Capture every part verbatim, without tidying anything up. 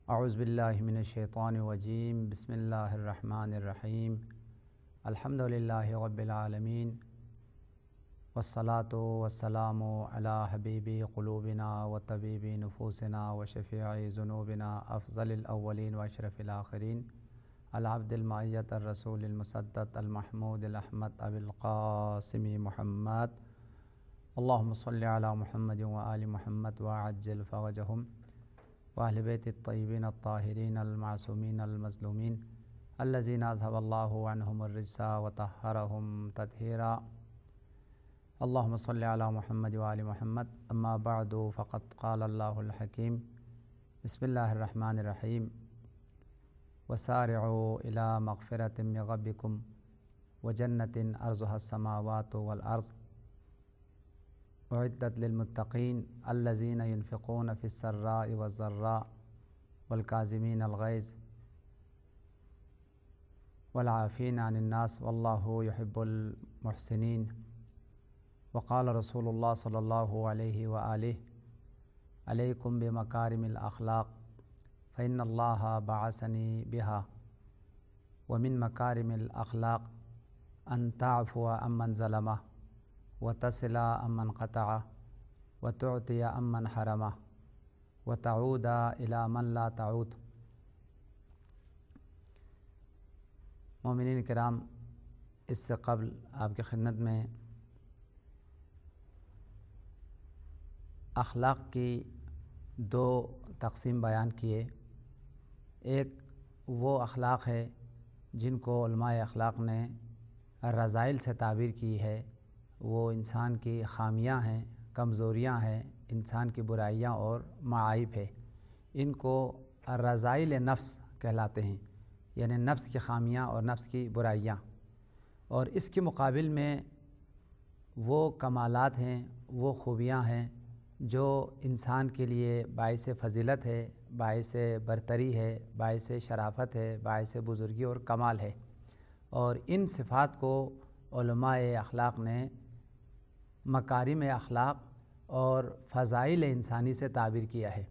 اعوذ باللہ من الشیطان الرجیم بسم اللہ الرحمن الرحیم الحمد للہ رب العالمین والصلاة والسلام علی حبیب قلوبنا و طبیب نفوسنا و شفیع ذنوبنا افضل الاولین و اشرف الآخرین العبد المعیت الرسول المسدد المحمود الاحمد ابی القاسم محمد اللہم صلی علی محمد و آل محمد وعجل فرجہم واہل بیت الطیبین الطاہرین المعصومین المظلومین الذین اذھب اللہ عنہم الرجس وطہرہم تطہیرا اللہم صلی علی محمد و آل محمد اما بعد فقد قال اللہ الحکیم بسم اللہ الرحمن الرحیم وسارعوا الی مغفرۃ من ربکم وجنۃ عرضها السماوات والارض اعدت للمتقین الذین ينفقون فی السراء والضراء والکاظمین الغیظ والعافین عن الناس واللہ یحب المحسنین وقال رسول اللہ صلی اللہ علیہ وآلہ علیکم بمکارم الاخلاق فإن اللہ بعثنی بها ومن مکارم الاخلاق ان تعفو عمن ظلمہ وتصل عمن قطع وتعطي عمن حرمه وتعود إلى من لا تعود۔ مومنین کرام، اس سے قبل آپ کی خدمت میں اخلاق کی دو تقسیم بیان کیے۔ ایک وہ اخلاق ہے جن کو علماء اخلاق نے رذائل سے تعبیر کی ہے، وہ انسان کی خامیاں ہیں، کمزوریاں ہیں، انسان کی برائیاں اور معائب ہے۔ ان کو رذائل نفس کہلاتے ہیں، یعنی نفس کی خامیاں اور نفس کی برائیاں۔ اور اس کے مقابل میں وہ کمالات ہیں، وہ خوبیاں ہیں جو انسان کے لیے باعث فضیلت ہے، باعث برتری ہے، باعث شرافت ہے، باعث بزرگی اور کمال ہے۔ اور ان صفات کو علماء اخلاق نے مکارم اخلاق اور فضائل انسانی سے تعبیر کیا ہے۔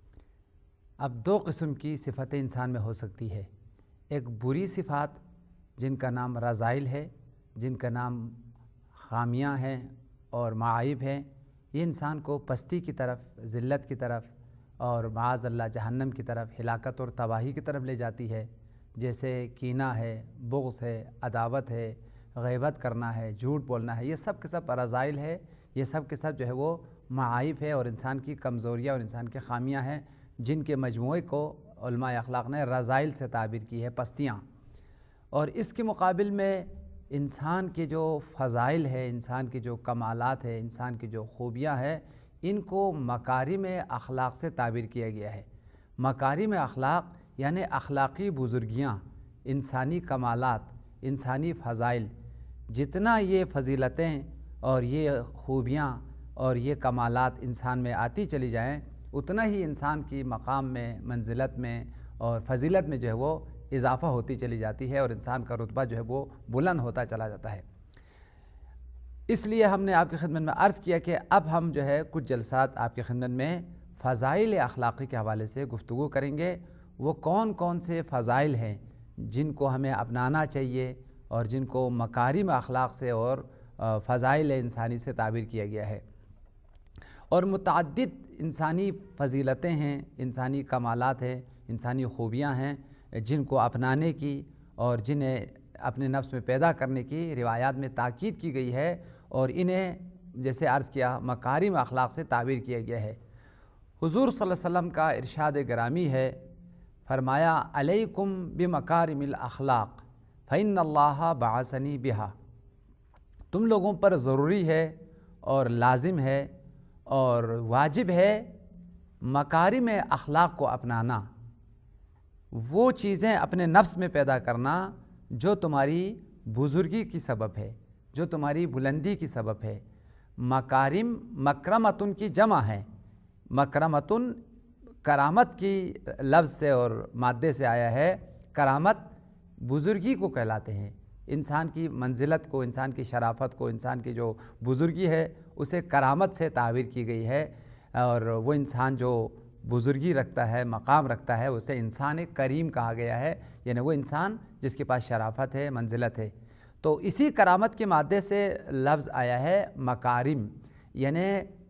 اب دو قسم کی صفتیں انسان میں ہو سکتی ہے، ایک بری صفات جن کا نام رذائل ہے، جن کا نام خامیاں ہیں اور معائب ہیں، یہ انسان کو پستی کی طرف، ذلت کی طرف اور معاذ اللہ جہنم کی طرف، ہلاکت اور تباہی کی طرف لے جاتی ہے۔ جیسے کینہ ہے، بغض ہے، عداوت ہے، غیبت کرنا ہے، جھوٹ بولنا ہے، یہ سب کے سب رذائل ہے، یہ سب کے سب جو ہے وہ معائب ہے اور انسان کی کمزوریاں اور انسان کی خامیاں ہیں، جن کے مجموعے کو علماء اخلاق نے رذائل سے تعبیر کی ہے، پستیاں۔ اور اس کے مقابل میں انسان کے جو فضائل ہے، انسان کی جو کمالات ہے، انسان کی جو خوبیاں ہیں، ان کو مکارم اخلاق سے تعبیر کیا گیا ہے۔ مکارم اخلاق یعنی اخلاقی بزرگیاں، انسانی کمالات، انسانی فضائل، جتنا یہ فضیلتیں اور یہ خوبیاں اور یہ کمالات انسان میں آتی چلی جائیں، اتنا ہی انسان کی مقام میں، منزلت میں اور فضیلت میں جو ہے وہ اضافہ ہوتی چلی جاتی ہے اور انسان کا رتبہ جو ہے وہ بلند ہوتا چلا جاتا ہے۔ اس لیے ہم نے آپ کی خدمت میں عرض کیا کہ اب ہم جو ہے کچھ جلسات آپ کی خدمت میں فضائل اخلاقی کے حوالے سے گفتگو کریں گے۔ وہ کون کون سے فضائل ہیں جن کو ہمیں اپنانا چاہیے اور جن کو مکارم اخلاق سے اور فضائل انسانی سے تعبیر کیا گیا ہے۔ اور متعدد انسانی فضیلتیں ہیں، انسانی کمالات ہیں، انسانی خوبیاں ہیں جن کو اپنانے کی اور جنہیں اپنے نفس میں پیدا کرنے کی روایات میں تاکید کی گئی ہے، اور انہیں جیسے عرض کیا مکارم اخلاق سے تعبیر کیا گیا ہے۔ حضور صلی اللہ علیہ وسلم کا ارشاد گرامی ہے، فرمایا علیکم بمکارم الاخلاق فإن اللہ بعثنی بہا، تم لوگوں پر ضروری ہے اور لازم ہے اور واجب ہے مکارم اخلاق کو اپنانا، وہ چیزیں اپنے نفس میں پیدا کرنا جو تمہاری بزرگی کی سبب ہے، جو تمہاری بلندی کی سبب ہے۔ مکارم مکرمتن کی جمع ہے، مکرمتن کرامت کی لفظ سے اور مادے سے آیا ہے۔ کرامت بزرگی کو کہلاتے ہیں، انسان کی منزلت کو، انسان کی شرافت کو، انسان کی جو بزرگی ہے اسے کرامت سے تعبیر کی گئی ہے، اور وہ انسان جو بزرگی رکھتا ہے، مقام رکھتا ہے، اسے انسان کریم کہا گیا ہے، یعنی وہ انسان جس کے پاس شرافت ہے، منزلت ہے۔ تو اسی کرامت کے مادے سے لفظ آیا ہے مکارم، یعنی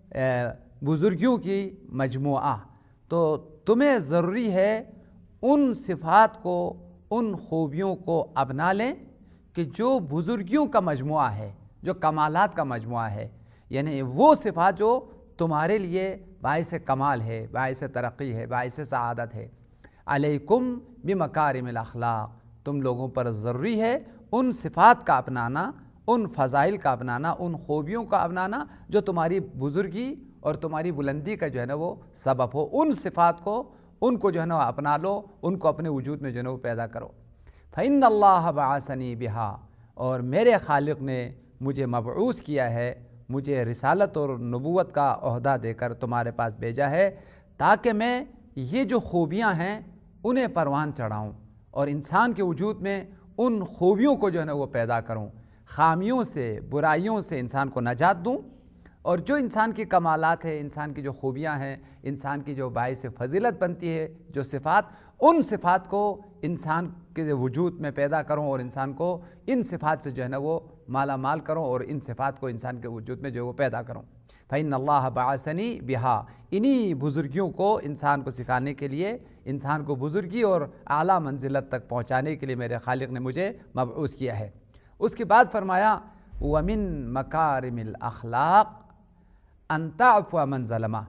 بزرگیوں کی مجموعہ۔ تو تمہیں ضروری ہے ان صفات کو، ان خوبیوں کو اپنا لیں کہ جو بزرگیوں کا مجموعہ ہے، جو کمالات کا مجموعہ ہے، یعنی وہ صفات جو تمہارے لیے باعث کمال ہے، باعث ترقی ہے، باعث سعادت ہے۔ علیکم بمکارم الاخلاق، تم لوگوں پر ضروری ہے ان صفات کا اپنانا، ان فضائل کا اپنانا، ان خوبیوں کا اپنانا جو تمہاری بزرگی اور تمہاری بلندی کا جو ہے نا وہ سبب ہو۔ ان صفات کو، ان کو جو ہے نا اپنا لو، ان کو اپنے وجود میں جو ہے نا وہ پیدا کرو۔ فإن اللہ بعثنی بہا، اور میرے خالق نے مجھے مبعوث کیا ہے، مجھے رسالت اور نبوت کا عہدہ دے کر تمہارے پاس بھیجا ہے تاکہ میں یہ جو خوبیاں ہیں انہیں پروان چڑھاؤں اور انسان کے وجود میں ان خوبیوں کو جو ہے نا وہ پیدا کروں، خامیوں سے، برائیوں سے انسان کو نجات دوں، اور جو انسان کی کمالات ہے، انسان کی جو خوبیاں ہیں، انسان کی جو باعث فضیلت بنتی ہے، جو صفات، ان صفات کو انسان کے وجود میں پیدا کروں اور انسان کو ان صفات سے جو ہے نا وہ مالا مال کروں اور ان صفات کو انسان کے وجود میں جو ہے وہ پیدا کروں۔ فإن اللہ بعثنی بہا، انہی بزرگیوں کو انسان کو سکھانے کے لیے، انسان کو بزرگی اور اعلیٰ منزلت تک پہنچانے کے لیے میرے خالق نے مجھے مبعوث کیا ہے۔ اس کے بعد فرمایا وَمِن مَكَارِمِ الْأَخْلَاقِ أَن تَعْفُوَ مَنْ ظَلَمَ،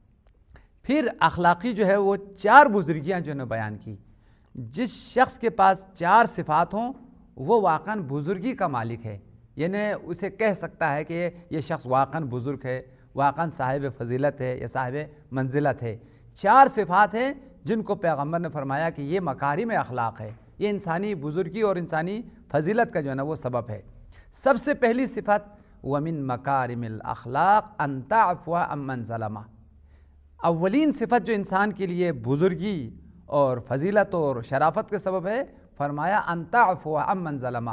پھر اخلاقی جو ہے وہ چار بزرگیاں جو نے بیان کی۔ جس شخص کے پاس چار صفات ہوں وہ واقعاً بزرگی کا مالک ہے، یعنی اسے کہہ سکتا ہے کہ یہ شخص واقعاً بزرگ ہے، واقعاً صاحب فضیلت ہے یا صاحب منزلت ہے۔ چار صفات ہیں جن کو پیغمبر نے فرمایا کہ یہ مکارم اخلاق ہے، یہ انسانی بزرگی اور انسانی فضیلت کا جو ہے نا وہ سبب ہے۔ سب سے پہلی صفت وَمِن مَكَارِمِ الْأَخْلَاقِ أَن تَعْفُوَ عَمَّنْ ظَلَمَ، اولین صفت جو انسان کے لیے بزرگی اور فضیلت اور شرافت کے سبب ہے، فرمایا ان تعفو عمن ظلم،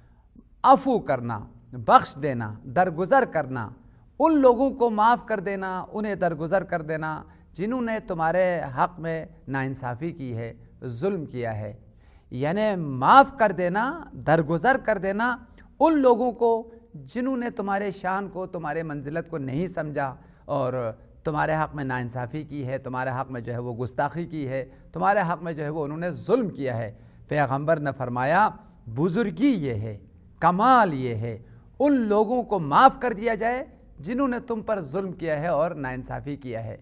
عفو کرنا، بخش دینا، درگزر کرنا، ان لوگوں کو معاف کر دینا، انہیں درگزر کر دینا جنہوں نے تمہارے حق میں ناانصافی کی ہے، ظلم کیا ہے۔ یعنی معاف کر دینا، درگزر کر دینا ان لوگوں کو جنہوں نے تمہارے شان کو، تمہارے منزلت کو نہیں سمجھا اور تمہارے حق میں ناانصافی کی ہے، تمہارے حق میں جو ہے وہ گستاخی کی ہے، تمہارے حق میں جو ہے وہ انہوں نے ظلم کیا ہے۔ پیغمبر نے فرمایا بزرگی یہ ہے، کمال یہ ہے، ان لوگوں کو معاف کر دیا جائے جنہوں نے تم پر ظلم کیا ہے اور ناانصافی کیا ہے۔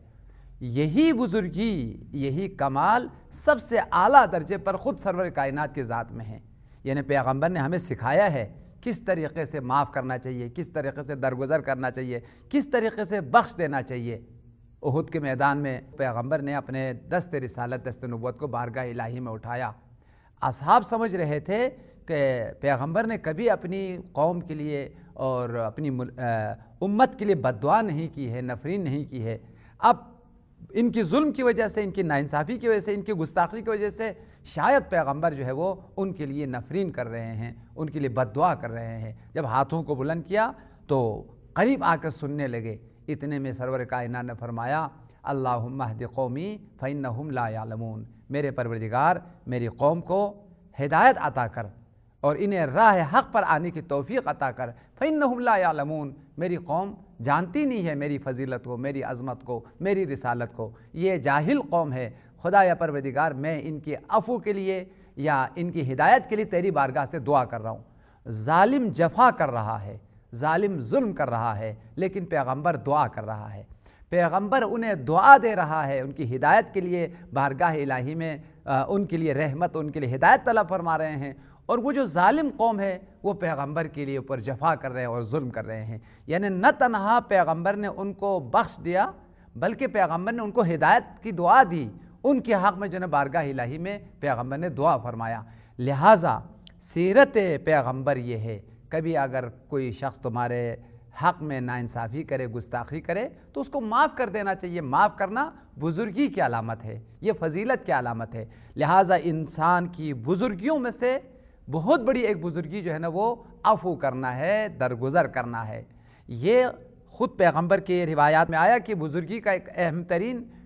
یہی بزرگی، یہی کمال سب سے اعلیٰ درجے پر خود سرور کائنات کی ذات میں ہے۔ یعنی پیغمبر نے ہمیں سکھایا ہے کس طریقے سے معاف کرنا چاہیے، کس طریقے سے درگزر کرنا چاہیے، کس طریقے سے بخش دینا چاہیے۔ احد کے میدان میں پیغمبر نے اپنے دست رسالت، دست نبوت کو بارگاہ الہی میں اٹھایا۔ اصحاب سمجھ رہے تھے کہ پیغمبر نے کبھی اپنی قوم کے لیے اور اپنی امت کے لیے بد دعا نہیں کی ہے، نفرین نہیں کی ہے۔ اب ان کی ظلم کی وجہ سے، ان کی ناانصافی کی وجہ سے، ان کی گستاخی کی وجہ سے شاید پیغمبر جو ہے وہ ان کے لیے نفرین کر رہے ہیں، ان کے لیے بد دعا کر رہے ہیں۔ جب ہاتھوں کو بلند کیا تو قریب آ کر سننے لگے۔ اتنے میں سرور کائنات نے فرمایا اللہم اہد قومی فإنہم لا یعلمون، میرے پروردگار میری قوم کو ہدایت عطا کر اور انہیں راہ حق پر آنے کی توفیق عطا کر۔ فإنہم لا یعلمون، میری قوم جانتی نہیں ہے میری فضیلت کو، میری عظمت کو، میری رسالت کو، یہ جاہل قوم ہے۔ خدا یا پروردگار میں ان کی عفو کے لیے یا ان کی ہدایت کے لیے تیری بارگاہ سے دعا کر رہا ہوں۔ ظالم جفا کر رہا ہے، ظالم ظلم کر رہا ہے، لیکن پیغمبر دعا کر رہا ہے۔ پیغمبر انہیں دعا دے رہا ہے، ان کی ہدایت کے لیے بارگاہ الہی میں ان کے لیے رحمت، ان کے لیے ہدایت طلب فرما رہے ہیں، اور وہ جو ظالم قوم ہے وہ پیغمبر کے لیے اوپر جفا کر رہے ہیں اور ظلم کر رہے ہیں۔ یعنی نہ تنہا پیغمبر نے ان کو بخش دیا بلکہ پیغمبر نے ان کو ہدایت کی دعا دی، ان کے حق میں جو ہے بارگاہ الہی میں پیغمبر نے دعا فرمایا۔ لہٰذا سیرت پیغمبر یہ ہے، کبھی اگر کوئی شخص تمہارے حق میں ناانصافی کرے، گستاخی کرے تو اس کو معاف کر دینا چاہیے۔ معاف کرنا بزرگی کی علامت ہے، یہ فضیلت کی علامت ہے۔ لہٰذا انسان کی بزرگیوں میں سے بہت بڑی ایک بزرگی جو ہے نا وہ عفو کرنا ہے، درگزر کرنا ہے۔ یہ خود پیغمبر کے روایات میں آیا کہ بزرگی کا ایک اہم ترین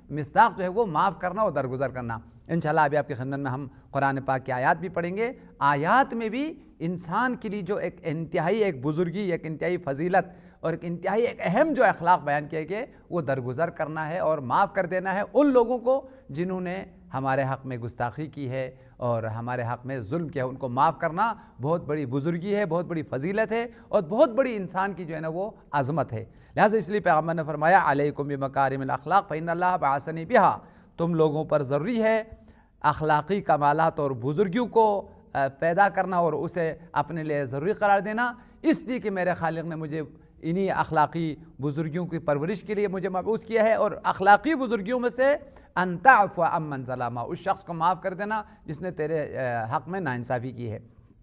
مصداق جو ہے وہ معاف کرنا اور درگزر کرنا۔ انشاءاللہ ابھی آپ کی خدمت میں ہم قرآن پاک کی آیات بھی پڑھیں گے۔ آیات میں بھی انسان کے لیے جو ایک انتہائی ایک بزرگی، ایک انتہائی فضیلت اور ایک انتہائی ایک اہم جو اخلاق بیان کیے گئے وہ درگزر کرنا ہے اور معاف کر دینا ہے ان لوگوں کو جنہوں نے ہمارے حق میں گستاخی کی ہے اور ہمارے حق میں ظلم کیا ہے۔ ان کو معاف کرنا بہت بڑی بزرگی ہے، بہت بڑی فضیلت ہے اور بہت بڑی انسان کی جو ہے نا وہ عظمت ہے۔ لہٰذا اس لیے پیغمبر نے فرمایا علیکم بمکارم الاخلاق فإن اللہ بعثنی بہا، تم لوگوں پر ضروری ہے اخلاقی کمالات اور بزرگیوں کو پیدا کرنا اور اسے اپنے لیے ضروری قرار دینا، اس لیے کہ میرے خالق نے مجھے انہی اخلاقی بزرگیوں کی پرورش کے لیے مجھے مبعوث کیا ہے۔ اور اخلاقی بزرگیوں میں سے ان تعفو عمن ظلم، اس شخص کو معاف کر دینا جس نے تیرے حق میں ناانصافی کی ہے۔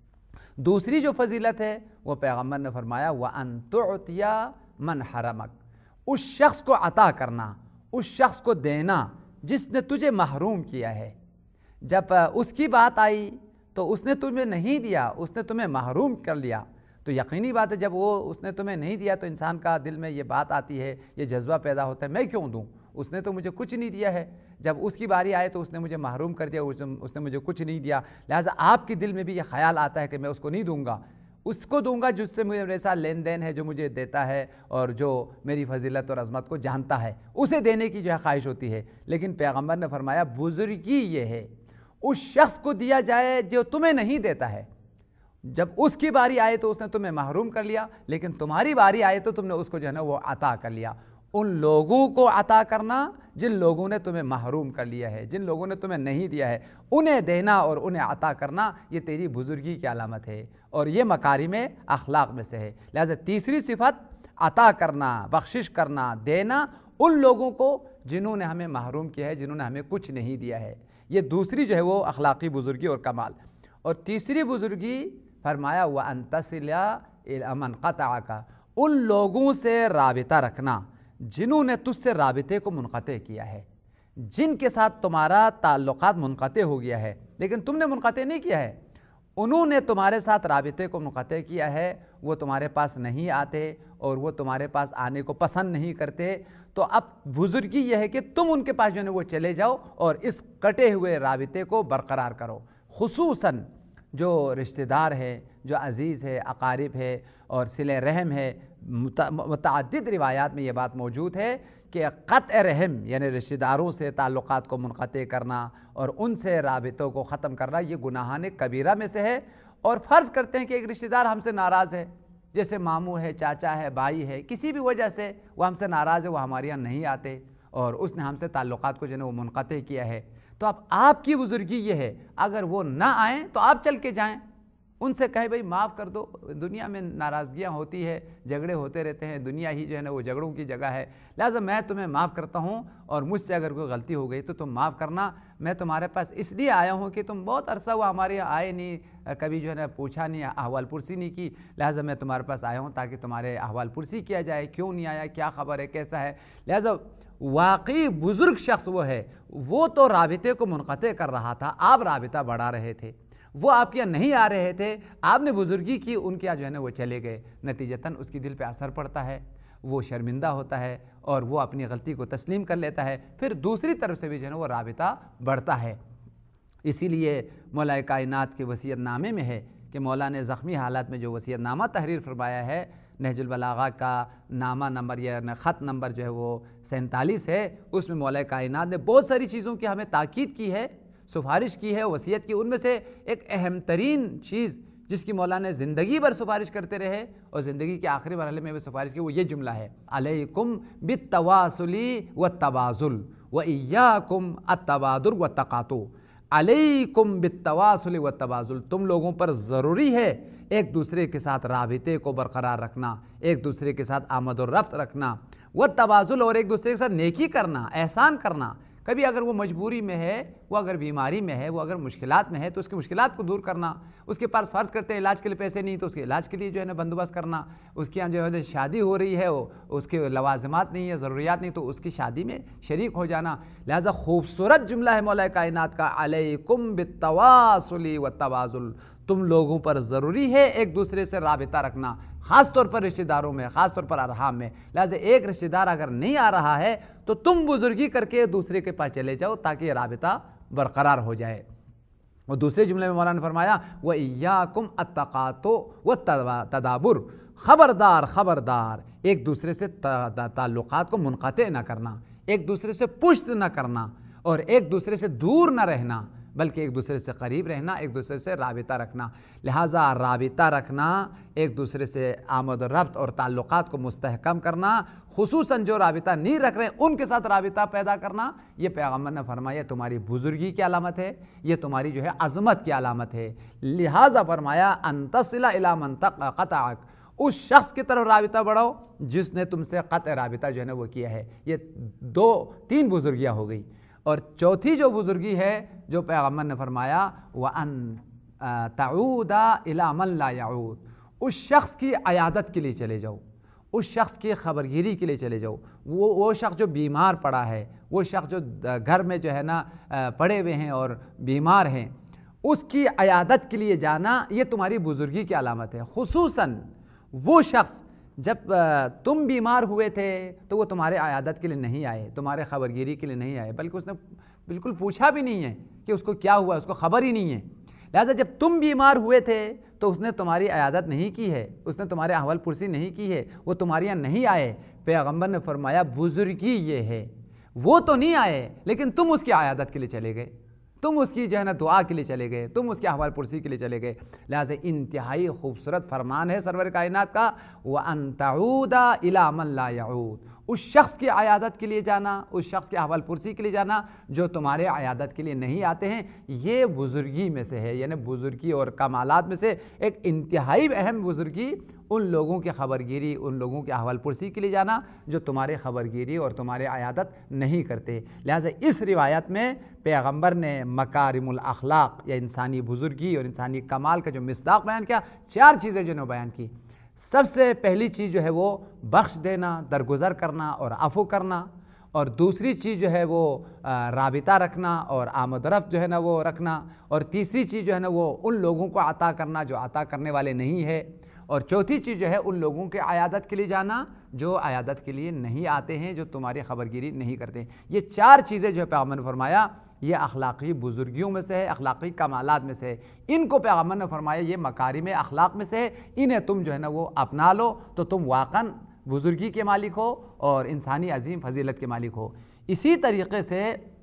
دوسری جو فضیلت ہے وہ پیغمبر نے فرمایا وَأَن تُعْطِيَ مَنْ حَرَمَكَ، اس شخص کو عطا کرنا، اس شخص کو دینا جس نے تجھے محروم کیا ہے۔ جب اس کی بات آئی تو اس نے تمہیں نہیں دیا، اس نے تمہیں محروم کر لیا، تو یقینی بات ہے جب وہ اس نے تمہیں نہیں دیا تو انسان کا دل میں یہ بات آتی ہے، یہ جذبہ پیدا ہوتا ہے میں کیوں دوں، اس نے تو مجھے کچھ نہیں دیا ہے۔ جب اس کی باری آئے تو اس نے مجھے محروم کر دیا، اس نے مجھے کچھ نہیں دیا، لہٰذا آپ کے دل میں بھی یہ خیال آتا ہے کہ میں اس کو نہیں دوں گا، اس کو دوں گا جس سے میرے ساتھ لین دین ہے، جو مجھے دیتا ہے اور جو میری فضیلت اور عظمت کو جانتا ہے، اسے دینے کی جو ہے خواہش ہوتی ہے۔ لیکن پیغمبر نے فرمایا بزرگی یہ ہے اس شخص کو دیا جائے جو تمہیں نہیں دیتا ہے۔ جب اس کی باری آئے تو اس نے تمہیں محروم کر لیا، لیکن تمہاری باری آئے تو تم نے اس کو جو ہے نا وہ عطا کر لیا۔ ان لوگوں کو عطا کرنا جن لوگوں نے تمہیں محروم کر لیا ہے، جن لوگوں نے تمہیں نہیں دیا ہے، انہیں دینا اور انہیں عطا کرنا یہ تیری بزرگی کی علامت ہے اور یہ مکارم اخلاق میں سے ہے۔ لہذا تیسری صفت عطا کرنا، بخشش کرنا، دینا ان لوگوں کو جنہوں نے ہمیں محروم کیا ہے، جنہوں نے ہمیں کچھ نہیں دیا ہے، یہ دوسری جو ہے وہ اخلاقی بزرگی اور کمال۔ اور تیسری بزرگی فرمایا وَأَن تَصِلَ إِلَىٰ مَنْ قَطَعَكَ، ان لوگوں سے رابطہ رکھنا جنہوں نے تجھ سے رابطے کو منقطع کیا ہے، جن کے ساتھ تمہارا تعلقات منقطع ہو گیا ہے لیکن تم نے منقطع نہیں کیا ہے، انہوں نے تمہارے ساتھ رابطے کو منقطع کیا ہے، وہ تمہارے پاس نہیں آتے اور وہ تمہارے پاس آنے کو پسند نہیں کرتے، تو اب بزرگی یہ ہے کہ تم ان کے پاس جو ہے وہ چلے جاؤ اور اس کٹے ہوئے رابطے کو برقرار کرو۔ خصوصاً جو رشتہ دار ہے، جو عزیز ہے، اقارب ہے اور صلہ رحم ہے، متعدد روایات میں یہ بات موجود ہے کہ قطع رحم یعنی رشتہ داروں سے تعلقات کو منقطع کرنا اور ان سے رابطوں کو ختم کرنا یہ گناہان کبیرہ میں سے ہے۔ اور فرض کرتے ہیں کہ ایک رشتہ دار ہم سے ناراض ہے، جیسے ماموں ہے، چاچا ہے، بھائی ہے، کسی بھی وجہ سے وہ ہم سے ناراض ہے، وہ ہمارے یہاں نہیں آتے اور اس نے ہم سے تعلقات کو جو ہے وہ منقطع کیا ہے، تو اب آپ کی بزرگی یہ ہے اگر وہ نہ آئیں تو آپ چل کے جائیں، ان سے کہیں بھئی معاف کر دو، دنیا میں ناراضگیاں ہوتی ہے، جھگڑے ہوتے رہتے ہیں، دنیا ہی جو ہے نا وہ جھگڑوں کی جگہ ہے، لہٰذا میں تمہیں معاف کرتا ہوں اور مجھ سے اگر کوئی غلطی ہو گئی تو تم معاف کرنا، میں تمہارے پاس اس لیے آیا ہوں کہ تم بہت عرصہ ہوا ہمارے یہاں آئے نہیں، کبھی جو ہے نا پوچھا نہیں، احوال پرسی نہیں کی، لہٰذا میں تمہارے پاس آیا ہوں تاکہ تمہارے احوال پرسی کیا جائے، کیوں نہیں آیا، کیا خبر ہے، کیسا ہے۔ لہٰذا واقعی بزرگ شخص وہ ہے، وہ تو رابطے کو منقطع کر رہا تھا، آپ رابطہ بڑھا رہے تھے، وہ آپ کے یہاں نہیں آ رہے تھے، آپ نے بزرگی کی، ان کے یہاں جو ہے نا وہ چلے گئے، نتیجتاً اس کی دل پہ اثر پڑتا ہے، وہ شرمندہ ہوتا ہے اور وہ اپنی غلطی کو تسلیم کر لیتا ہے، پھر دوسری طرف سے بھی جو ہے نا وہ رابطہ بڑھتا ہے۔ اسی لیے مولا کائنات کے وصیت نامے میں ہے کہ مولا نے زخمی حالات میں جو وصیت نامہ تحریر فرمایا ہے، نہج البلاغہ کا نامہ نمبر یا خط نمبر جو ہے وہ سینتالیس ہے، اس میں مولا کائنات نے بہت ساری چیزوں کی ہمیں تاکید کی ہے، سفارش کی ہے، وصیت کی، ان میں سے ایک اہم ترین چیز جس کی مولا نے زندگی بھر سفارش کرتے رہے اور زندگی کے آخری مرحلے میں بھی سفارش کی، وہ یہ جملہ ہے علیکم بالتواصل والتبادل وإیاکم التبادر والتقاطع، علیکم بالتواصل والتبادل، تم لوگوں پر ضروری ہے ایک دوسرے کے ساتھ رابطے کو برقرار رکھنا، ایک دوسرے کے ساتھ آمد و رفت رکھنا، والتبادل اور ایک دوسرے کے ساتھ نیکی کرنا، احسان کرنا، کبھی اگر وہ مجبوری میں ہے وہ اگر بیماری میں ہے، وہ اگر مشکلات میں ہے تو اس کی مشکلات کو دور کرنا، اس کے پاس فرض کرتے ہیں علاج کے لیے پیسے نہیں تو اس کے علاج کے لیے جو ہے نا بندوبست کرنا، اس کے یہاں جو ہے شادی ہو رہی ہے، وہ اس کے لوازمات نہیں ہے، ضروریات نہیں، تو اس کی شادی میں شریک ہو جانا۔ لہذا خوبصورت جملہ ہے مولا کائنات کا، علیکم بالتواصل والتواصل، تم لوگوں پر ضروری ہے ایک دوسرے سے رابطہ رکھنا، خاص طور پر رشتہ داروں میں، خاص طور پر ارحام میں۔ لہذا ایک رشتہ دار اگر نہیں آ رہا ہے تو تم بزرگی کر کے دوسرے کے پاس چلے جاؤ تاکہ یہ رابطہ برقرار ہو جائے۔ اور دوسرے جملے میں مولانا نے فرمایا وَإِيَّاكُمْ التَّقَاطُعَ وَالتَّدَابُرَ، خبردار خبردار ایک دوسرے سے تعلقات کو منقطع نہ کرنا، ایک دوسرے سے پشت نہ کرنا، اور ایک دوسرے سے دور نہ رہنا، بلکہ ایک دوسرے سے قریب رہنا، ایک دوسرے سے رابطہ رکھنا۔ لہٰذا رابطہ رکھنا، ایک دوسرے سے آمد و رفت اور تعلقات کو مستحکم کرنا، خصوصاً جو رابطہ نہیں رکھ رہے ہیں ان کے ساتھ رابطہ پیدا کرنا، یہ پیغمبر نے فرمایا تمہاری بزرگی کی علامت ہے، یہ تمہاری جو ہے عظمت کی علامت ہے۔ لہٰذا فرمایا ان تصل الی من قطعک، اس شخص کی طرف رابطہ بڑھاؤ جس نے تم سے قطع رابطہ جو ہے نا وہ کیا ہے۔ یہ دو تین بزرگیاں ہو گئی، اور چوتھی جو بزرگی ہے جو پیغمبر نے فرمایا وَأَن تَعُودَ إِلَى مَن لَا يَعُود، اس شخص کی عیادت کے لیے چلے جاؤ، اس شخص کی خبرگیری کے لیے چلے جاؤ، وہ وہ شخص جو بیمار پڑا ہے، وہ شخص جو گھر میں جو ہے نا پڑے ہوئے ہیں اور بیمار ہیں، اس کی عیادت کے لیے جانا یہ تمہاری بزرگی کی علامت ہے۔ خصوصاً وہ شخص جب تم بیمار ہوئے تھے تو وہ تمہارے عیادت کے لیے نہیں آئے، تمہارے خبرگیری کے لیے نہیں آئے، بلکہ اس نے بالکل پوچھا بھی نہیں ہے کہ اس کو کیا ہوا، اس کو خبر ہی نہیں ہے۔ لہٰذا جب تم بیمار ہوئے تھے تو اس نے تمہاری عیادت نہیں کی ہے، اس نے تمہارے احوال پرسی نہیں کی ہے، وہ تمہارے یہاں نہیں آئے۔ پیغمبر نے فرمایا بزرگی یہ ہے، وہ تو نہیں آئے لیکن تم اس کی عیادت کے لیے چلے گئے، تم اس کی جو ہے نا دعا کے لیے چلے گئے، تم اس کے احوال پرسی کے لیے چلے گئے۔ لہٰذا انتہائی خوبصورت فرمان ہے سرور کائنات کا وَأَن تَعُودَ إِلَى مَن لَا يَعُود، اس شخص کی عیادت کے لیے جانا، اس شخص کے احوال پرسی کے لیے جانا جو تمہارے عیادت کے لیے نہیں آتے ہیں، یہ بزرگی میں سے ہے، یعنی بزرگی اور کمالات میں سے ایک انتہائی اہم بزرگی ان لوگوں کی خبرگیری، ان لوگوں کے احوال پرسی کے لیے جانا جو تمہارے خبرگیری اور تمہارے عیادت نہیں کرتے۔ لہٰذا اس روایت میں پیغمبر نے مکارم الاخلاق یا انسانی بزرگی اور انسانی کمال کا جو مصداق بیان کیا، چار چیزیں جو نے بیان کی۔ سب سے پہلی چیز جو ہے وہ بخش دینا، درگزر کرنا اور عفو کرنا، اور دوسری چیز جو ہے وہ رابطہ رکھنا اور آمد و رفت جو ہے نا وہ رکھنا، اور تیسری چیز جو ہے نا وہ ان لوگوں کو عطا کرنا جو عطا کرنے والے نہیں ہے، اور چوتھی چیز جو ہے ان لوگوں کے عیادت کے لیے جانا جو عیادت کے لیے نہیں آتے ہیں، جو تمہاری خبرگیری نہیں کرتے۔ یہ چار چیزیں جو ہے پیغمبر نے فرمایا یہ اخلاقی بزرگیوں میں سے ہے، اخلاقی کمالات میں سے ہے۔ ان کو پیغمبر نے فرمایا یہ مکارم اخلاق میں سے ہے، انہیں تم جو ہے نا وہ اپنا لو تو تم واقعاً بزرگی کے مالک ہو اور انسانی عظیم فضیلت کے مالک ہو۔ اسی طریقے سے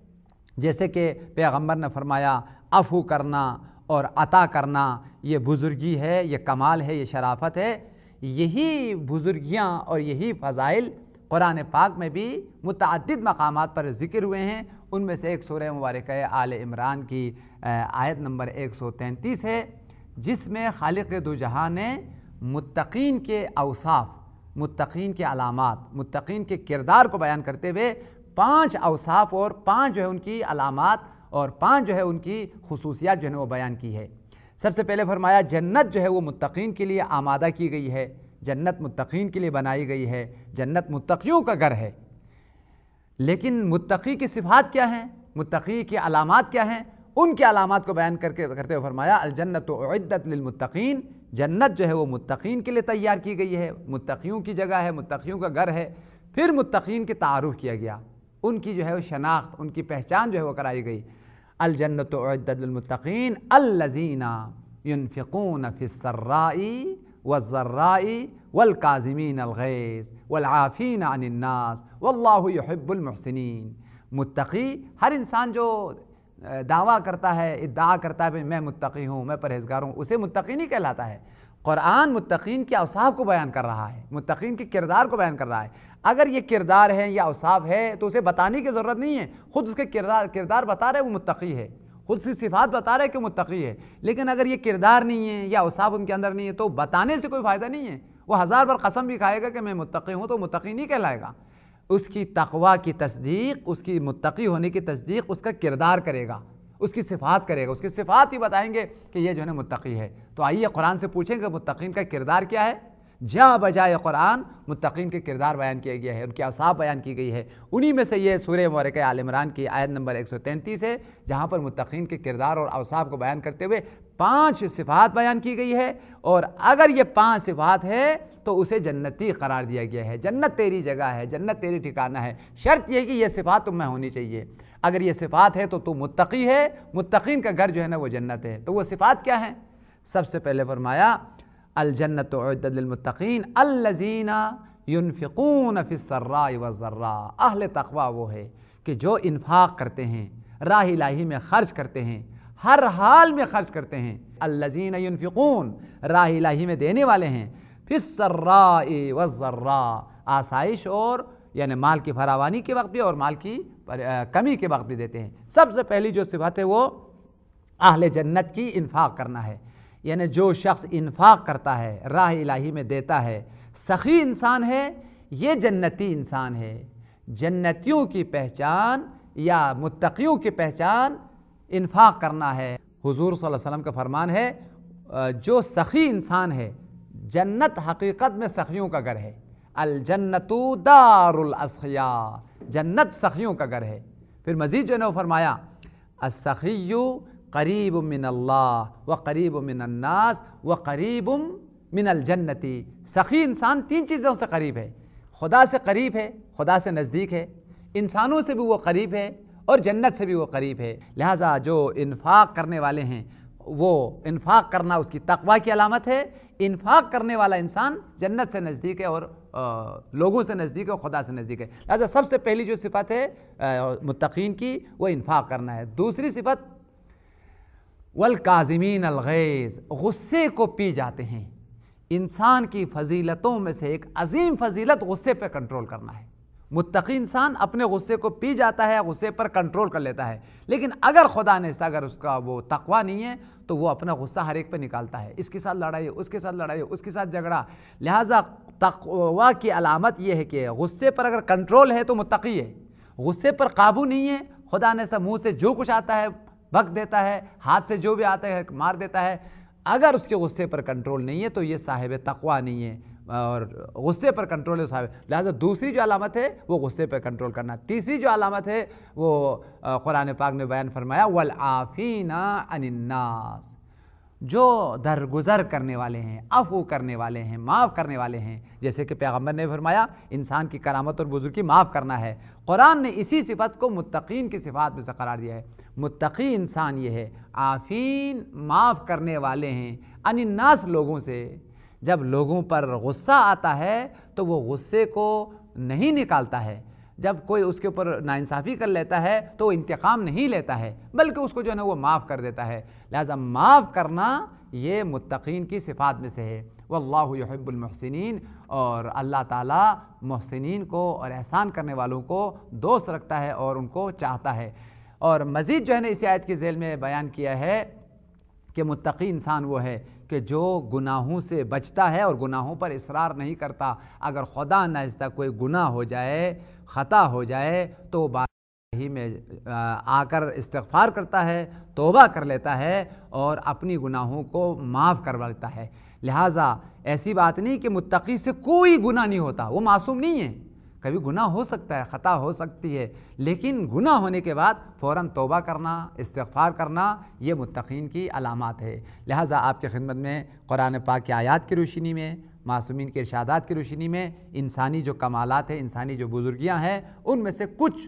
جیسے کہ پیغمبر نے فرمایا عفو کرنا اور عطا کرنا یہ بزرگی ہے، یہ کمال ہے، یہ شرافت ہے، یہی بزرگیاں اور یہی فضائل قرآن پاک میں بھی متعدد مقامات پر ذکر ہوئے ہیں۔ ان میں سے ایک سورہ مبارکہ آل عمران کی آیت نمبر ایک سو تینتیس ہے، جس میں خالق دو جہاں نے متقین کے اوصاف، متقین کے علامات، متقین کے کردار کو بیان کرتے ہوئے پانچ اوصاف اور پانچ جو ہے ان کی علامات اور پانچ جو ہے ان کی خصوصیات جو ہے وہ بیان کی ہے۔ سب سے پہلے فرمایا جنت جو ہے وہ متقین کے لیے آمادہ کی گئی ہے، جنت متقین کے لیے بنائی گئی ہے، جنت متقیوں کا گھر ہے۔ لیکن متقی کی صفات کیا ہیں، متقی کی علامات کیا ہیں، ان کی علامات کو بیان کر کے کرتے ہوئے فرمایا الجنت اعدت للمتقین، جنت جو ہے وہ متقین کے لیے تیار کی گئی ہے، متقیوں کی جگہ ہے، متقیوں کا گھر ہے۔ پھر متقین کے تعارف کیا گیا، ان کی جو ہے وہ شناخت، ان کی پہچان جو ہے وہ کرائی گئی۔ الجنت اعدت للمتقین الذین ينفقون فی السراء والضراء والکاظمین الغیظ والعافین عن الناس واللہ یحب المحسنین۔ متقی ہر انسان جو دعویٰ کرتا ہے، ادعا کرتا ہے میں متقی ہوں، میں پرہیزگار ہوں، اسے متقی نہیں کہلاتا ہے۔ قرآن متقین کے اوصاف کو بیان کر رہا ہے، متقین کے کردار کو بیان کر رہا ہے۔ اگر یہ کردار ہے یا اوصاف ہے تو اسے بتانے کی ضرورت نہیں ہے، خود اس کے کردار کردار بتا رہے وہ متقی ہے، خود سی صفات بتا رہے کہ متقی ہے۔ لیکن اگر یہ کردار نہیں ہے یا اوصاف ان کے اندر نہیں ہے تو بتانے سے کوئی فائدہ نہیں ہے۔ وہ ہزار بار قسم بھی کھائے گا کہ میں متقی ہوں تو متقی نہیں کہلائے گا۔ اس کی تقویٰ کی تصدیق، اس کی متقی ہونے کی تصدیق اس کا کردار کرے گا، اس کی صفات کرے گا، اس کی صفات ہی بتائیں گے کہ یہ جو ہے نا متقی ہے۔ تو آئیے قرآن سے پوچھیں کہ متقین کا کردار کیا ہے۔ جا بجائے قرآن متقین کے کردار بیان کیا گیا ہے، ان کی اوصاف بیان کی گئی ہے۔ انہی میں سے یہ سورہ مبارکہ آل عمران کی آیت نمبر ایک سو تینتیس ہے، جہاں پر متقین کے کردار اور اوصاف کو بیان کرتے ہوئے پانچ صفات بیان کی گئی ہے، اور اگر یہ پانچ صفات ہے تو اسے جنتی قرار دیا گیا ہے۔ جنت تیری جگہ ہے، جنت تیری ٹھکانہ ہے، شرط یہ کہ یہ صفات تم میں ہونی چاہیے۔ اگر یہ صفات ہے تو تو متقی ہے، متقین کا گھر جو ہے نا وہ جنت ہے۔ تو وہ صفات کیا ہیں؟ سب سے پہلے فرمایا الجنت اعدت للمتقین الذین ينفقون فی السراء والضراء۔ اہل تقوی وہ ہے کہ جو انفاق کرتے ہیں، راہ الہی میں خرچ کرتے ہیں، ہر حال میں خرچ کرتے ہیں۔ الذین ينفقون، راہ الہی میں دینے والے ہیں، فی السراء والضراء، آسائش اور یعنی مال کی فراوانی کے وقت بھی اور مال کی کمی کے وقت بھی دیتے ہیں۔ سب سے پہلی جو صفت ہے وہ اہل جنت کی انفاق کرنا ہے، یعنی جو شخص انفاق کرتا ہے، راہ الہی میں دیتا ہے، سخی انسان ہے، یہ جنتی انسان ہے۔ جنتیوں کی پہچان یا متقیوں کی پہچان انفاق کرنا ہے۔ حضور صلی اللہ علیہ وسلم کا فرمان ہے جو سخی انسان ہے، جنت حقیقت میں سخیوں کا گھر ہے۔ الجنت دار الاسخیاء، جنت سخیوں کا گھر ہے۔ پھر مزید جو ہے نا وہ فرمایا السخی قریب من اللہ و قریب من الناس و قریب من الجنتی۔ سخی انسان تین چیزوں سے قریب ہے، خدا سے قریب ہے، خدا سے نزدیک ہے، انسانوں سے بھی وہ قریب ہے اور جنت سے بھی وہ قریب ہے۔ لہٰذا جو انفاق کرنے والے ہیں وہ انفاق کرنا اس کی تقوی کی علامت ہے۔ انفاق کرنے والا انسان جنت سے نزدیک ہے اور لوگوں سے نزدیک ہے اور خدا سے نزدیک ہے۔ لہٰذا سب سے پہلی جو صفت ہے متقین کی وہ انفاق کرنا ہے۔ دوسری صفت والکاظمین الغیظ، غصے کو پی جاتے ہیں۔ انسان کی فضیلتوں میں سے ایک عظیم فضیلت غصے پہ کنٹرول کرنا ہے۔ متقی انسان اپنے غصے کو پی جاتا ہے، غصے پر کنٹرول کر لیتا ہے، لیکن اگر خدا نے اگر اس کا وہ تقوی نہیں ہے تو وہ اپنا غصہ ہر ایک پہ نکالتا ہے، اس کے ساتھ لڑائی، اس کے ساتھ لڑائی، اس کے ساتھ جھگڑا۔ لہٰذا تقوی کی علامت یہ ہے کہ غصے پر اگر کنٹرول ہے تو متقی ہے، غصے پر قابو نہیں ہے، خدا نے ایسا منہ سے جو کچھ آتا ہے بک دیتا ہے، ہاتھ سے جو بھی آتا ہے مار دیتا ہے۔ اگر اس کے غصے پر کنٹرول نہیں ہے تو یہ صاحب تقوی نہیں ہے، اور غصے پر کنٹرول ہے صاحب۔ لہٰذا دوسری جو علامت ہے وہ غصے پر کنٹرول کرنا۔ تیسری جو علامت ہے وہ قرآن پاک نے بیان فرمایا والعافین عن الناس، جو درگزر کرنے والے ہیں، عفو کرنے والے ہیں، معاف کرنے والے ہیں۔ جیسے کہ پیغمبر نے فرمایا انسان کی کرامت اور بزرگی معاف کرنا ہے، قرآن نے اسی صفت کو متقین کی صفات میں سے قرار دیا ہے۔ متقی انسان یہ ہے عافین، معاف کرنے والے ہیں، عن الناس، لوگوں سے۔ جب لوگوں پر غصہ آتا ہے تو وہ غصے کو نہیں نکالتا ہے، جب کوئی اس کے اوپر ناانصافی کر لیتا ہے تو وہ انتقام نہیں لیتا ہے بلکہ اس کو جو ہے نا وہ معاف کر دیتا ہے۔ لہٰذا معاف کرنا یہ متقین کی صفات میں سے ہے۔ واللہ یحب المحسنین، اور اللہ تعالیٰ محسنین کو اور احسان کرنے والوں کو دوست رکھتا ہے اور ان کو چاہتا ہے۔ اور مزید جو ہے نا اسی آیت کی ذیل میں بیان کیا ہے کہ متقی انسان وہ ہے کہ جو گناہوں سے بچتا ہے اور گناہوں پر اصرار نہیں کرتا۔ اگر خدا نخواستہ کوئی گناہ ہو جائے، خطا ہو جائے تو وہ بارگاہ ہی میں آ کر استغفار کرتا ہے، توبہ کر لیتا ہے اور اپنی گناہوں کو معاف کروا لیتا ہے۔ لہٰذا ایسی بات نہیں کہ متقی سے کوئی گناہ نہیں ہوتا، وہ معصوم نہیں ہے، کبھی گناہ ہو سکتا ہے، خطا ہو سکتی ہے، لیکن گناہ ہونے کے بعد فوراً توبہ کرنا، استغفار کرنا، یہ متقین کی علامات ہے۔ لہٰذا آپ کی خدمت میں قرآن پاک کی آیات کی روشنی میں، معصومین کے ارشادات کی روشنی میں انسانی جو کمالات ہیں، انسانی جو بزرگیاں ہیں، ان میں سے کچھ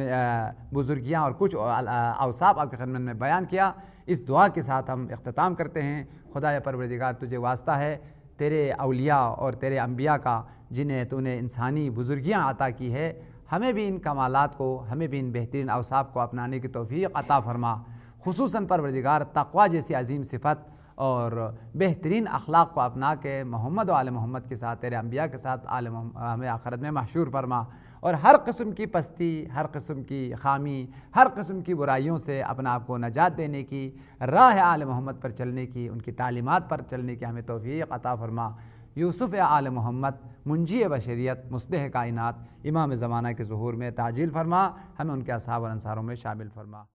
بزرگیاں اور کچھ اوصاف آپ کی خدمت میں بیان کیا۔ اس دعا کے ساتھ ہم اختتام کرتے ہیں۔ خدا پروردگار تجھے واسطہ ہے تیرے اولیاء اور تیرے انبیاء کا جنہیں تو نے انسانی بزرگیاں عطا کی ہے، ہمیں بھی ان کمالات کو، ہمیں بھی ان بہترین اوصاف کو اپنانے کی توفیق عطا فرما۔ خصوصاً پروردگار تقوی جیسی عظیم صفت اور بہترین اخلاق کو اپنا کے محمد و آل محمد کے ساتھ، تیرے انبیاء کے ساتھ آل محمد ہمیں آخرت میں محشور فرما، اور ہر قسم کی پستی، ہر قسم کی خامی، ہر قسم کی برائیوں سے اپنا آپ کو نجات دینے کی، راہ آل محمد پر چلنے کی، ان کی تعلیمات پر چلنے کی ہمیں توفیق عطا فرما۔ یوسف آل محمد، منجی بشریت، مصلح کائنات، امام زمانہ کے ظہور میں تعجیل فرما، ہمیں ان کے اصحاب اور انصاروں میں شامل فرما۔